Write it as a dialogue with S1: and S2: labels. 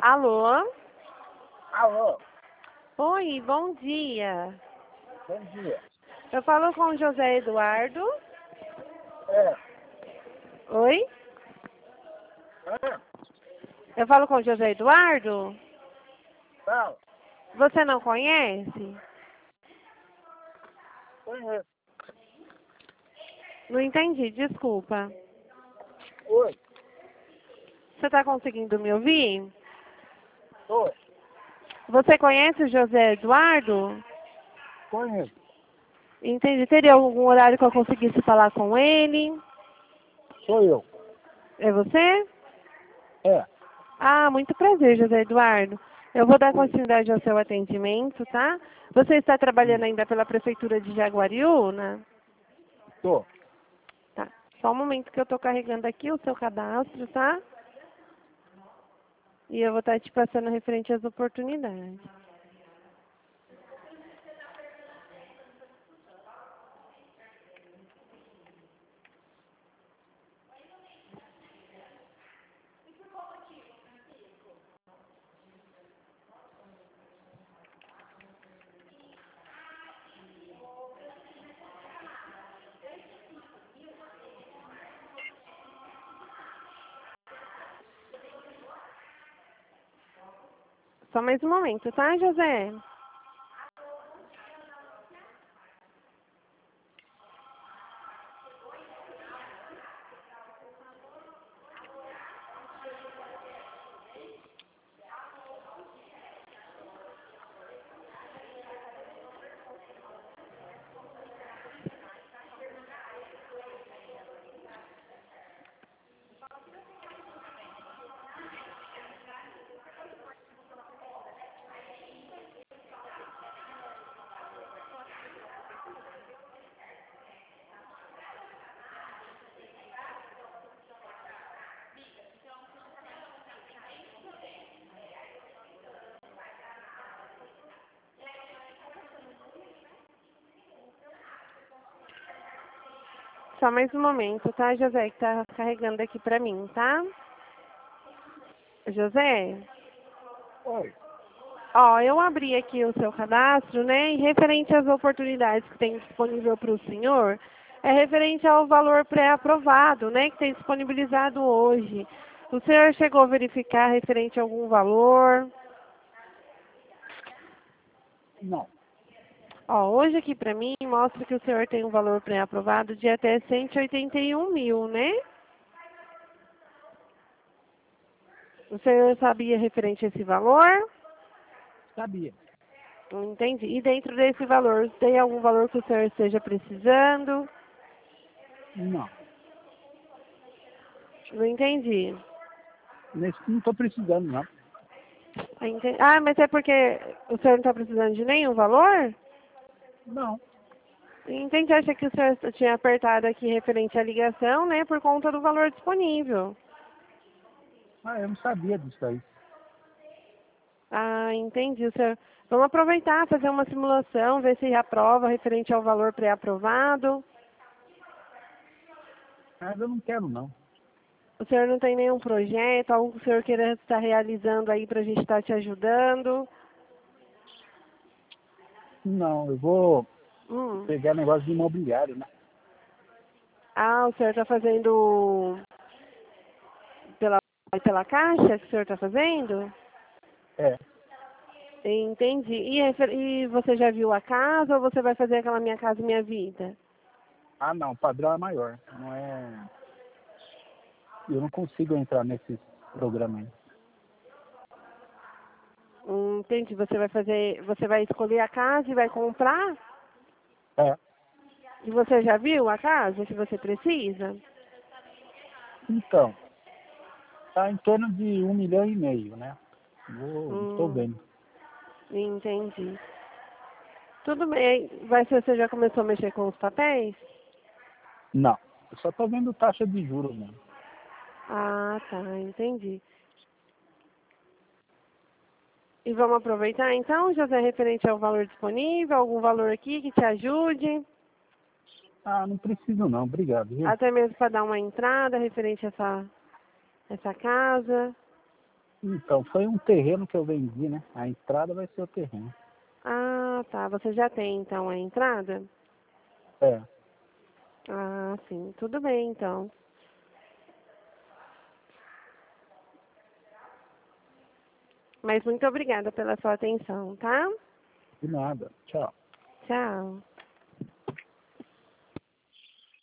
S1: Alô?
S2: Alô,
S1: Oi, bom dia.
S2: bom dia.
S1: Eu falo com o José Eduardo.
S2: É,
S1: Oi?
S2: ah,
S1: Eu falo com o José Eduardo?
S2: não,
S1: Você não conhece?
S2: conheço.
S1: Não entendi, desculpa.
S2: Oi,
S1: Você está conseguindo me ouvir?
S2: oi,
S1: Você conhece o José Eduardo?
S2: conheço.
S1: Entendi. Teria algum horário que eu conseguisse falar com ele?
S2: Sou eu.
S1: É você?
S2: É,
S1: Ah, muito prazer, José Eduardo. Eu vou dar
S2: oi.
S1: continuidade ao seu atendimento, tá? Você está trabalhando ainda pela Prefeitura de Jaguariúna?
S2: Tô.
S1: Tá. Só um momento que eu estou carregando aqui o seu cadastro, tá? E eu vou estar te passando referente às oportunidades. Só mais um momento, tá, José? Só mais um momento, tá, José? Que tá carregando aqui pra mim, tá? José?
S2: Oi.
S1: Ó, eu abri aqui o seu cadastro, né? E referente às oportunidades que tem disponível para o senhor, é referente ao valor pré-aprovado, né? Que tem disponibilizado hoje. O senhor chegou a verificar referente a algum valor?
S2: Não,
S1: Ó, hoje aqui para mim mostra que o senhor tem um valor pré-aprovado de até 181 mil, né? O senhor sabia referente a esse valor?
S2: sabia.
S1: Entendi. E dentro desse valor, tem algum valor que o senhor esteja precisando?
S2: Não.
S1: Não entendi.
S2: Não tô precisando, não.
S1: Ah, mas é porque o senhor não está precisando de nenhum valor?
S2: Não.
S1: Entendi, acha que o senhor tinha apertado aqui referente à ligação, né, por conta do valor disponível.
S2: Ah, eu não sabia disso aí.
S1: Ah, entendi, o senhor. Vamos aproveitar, fazer uma simulação, ver se aprova referente ao valor pré-aprovado.
S2: Mas eu não quero, não.
S1: O senhor não tem nenhum projeto, algo que o senhor queira estar realizando aí para a gente estar te ajudando?
S2: Não, eu vou
S1: Hum.
S2: pegar negócio de imobiliário, né?
S1: Ah, o senhor está fazendo pela, pela Caixa que o senhor está fazendo?
S2: É.
S1: Entendi. E você já viu a casa ou você vai fazer aquela Minha Casa Minha Vida?
S2: Ah, não, o padrão é maior. Não é. Eu não consigo entrar nesses programas aí.
S1: Entendi. Você vai escolher a casa e vai comprar?
S2: É.
S1: E você já viu a casa que você precisa?
S2: Então, tá em torno de 1,5 milhão, né? Estou
S1: Hum,
S2: vendo.
S1: entendi. Tudo bem. Você já começou a mexer com os papéis?
S2: Não, eu só estou vendo taxa de juros mesmo.
S1: Ah, tá, entendi. E vamos aproveitar então, José, referente ao valor disponível, algum valor aqui que te ajude?
S2: Ah, não preciso não, obrigado, viu?
S1: Até mesmo para dar uma entrada referente a essa casa.
S2: Então, foi um terreno que eu vendi, né? A entrada vai ser o terreno.
S1: Ah, tá. Você já tem, então, a entrada?
S2: É.
S1: Ah, sim. Tudo bem, então. Mas muito obrigada pela sua atenção, tá?
S2: De nada. Tchau.
S1: Tchau.